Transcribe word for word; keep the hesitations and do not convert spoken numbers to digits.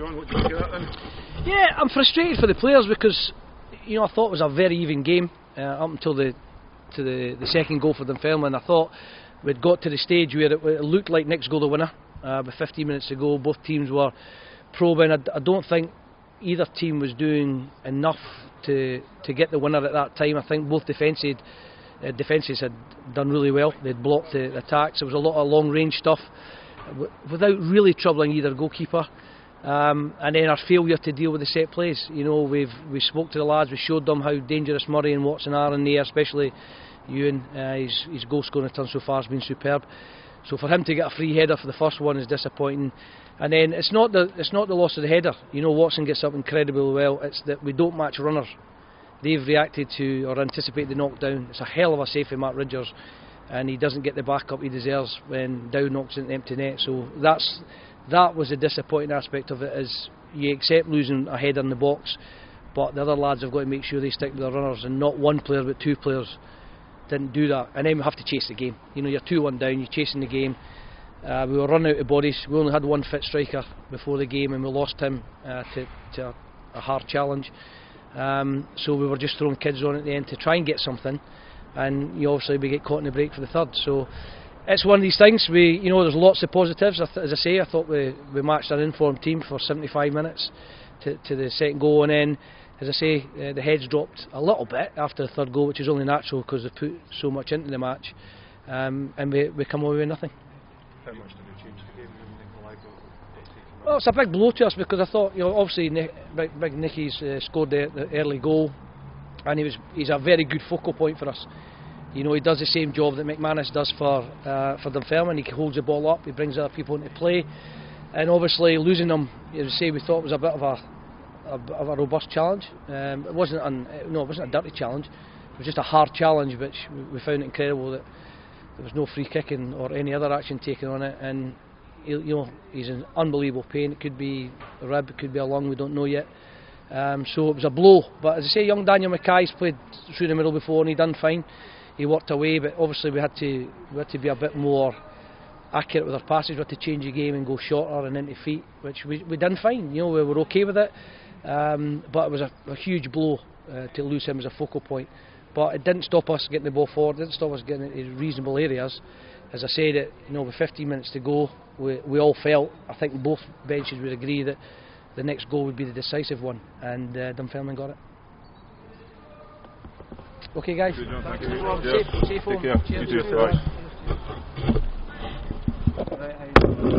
John, what do you think of that then? Yeah, I'm frustrated for the players because, you know, I thought it was a very even game uh, up until the to the, the second goal for Dunfermline. I thought we'd got to the stage where it, it looked like Nick's goal the winner. Uh, with fifteen minutes to go, both teams were probing. I, I don't think either team was doing enough to to get the winner at that time. I think both defences uh, defences had done really well. They'd blocked the, the attacks. There was a lot of long range stuff w without really troubling either goalkeeper. Um, and then our failure to deal with the set plays. You know, we've we spoke to the lads. We showed them how dangerous Murray and Watson are in the air, especially Ewan. Uh, his, his goal scoring return so far has been superb. So for him to get a free header for the first one is disappointing. And then it's not the it's not the loss of the header. You know, Watson gets up incredibly well. It's that we don't match runners. They've reacted to or anticipated the knockdown. It's a hell of a save for Matt Ridgers, and he doesn't get the backup he deserves when Dow knocks into the empty net. So that's that was the disappointing aspect of it. Is you accept losing a header in the box, but the other lads have got to make sure they stick with their runners, and not one player but two players didn't do that. And then we have to chase the game. You know, you're two one down, you're chasing the game. Uh, we were running out of bodies. We only had one fit striker before the game, and we lost him uh, to, to a, a hard challenge. Um, so we were just throwing kids on at the end to try and get something, and you know, obviously we get caught in the break for the third. So it's one of these things. We, you know, there's lots of positives. As I say, I thought we we matched our informed team for seventy-five minutes to, to the second goal, and then, as I say, uh, the heads dropped a little bit after the third goal, which is only natural because they put so much into the match, um, and we we come away with nothing. How much did it change the game when Nikolai got taken? Well, it's a big blow to us because I thought, you know, obviously Nick, big, big Nicky's uh, scored the, the early goal, and he was he's a very good focal point for us. You know, he does the same job that McManus does for uh, for Dunfermline. He holds the ball up, he brings other people into play, and obviously losing him, as I say, we thought was a bit of a, a, bit of a robust challenge. Um, it wasn't an, no, it wasn't a dirty challenge. It was just a hard challenge, which we found it incredible that there was no free kicking or any other action taken on it. And you know, he's in unbelievable pain. It could be a rib, it could be a lung, we don't know yet. Um, so it was a blow. But as I say, young Daniel Mackay's played through the middle before and he done fine. He worked away, but obviously we had to we had to be a bit more accurate with our passes. We had to change the game and go shorter and into feet, which we we done fine. You know, we were okay with it. Um, but it was a, a huge blow uh, to lose him as a focal point. But it didn't stop us getting the ball forward. It didn't stop us getting into reasonable areas. As I said, it, you know, with fifteen minutes to go, we we all felt, I think both benches would agree, that the next goal would be the decisive one, and uh, Dunfermline got it. Okay, guys. Good job, thank Thanks. you. Well, Yeah. safe, safe home. Take care. Cheers. You too. Cheers. Bye. Right,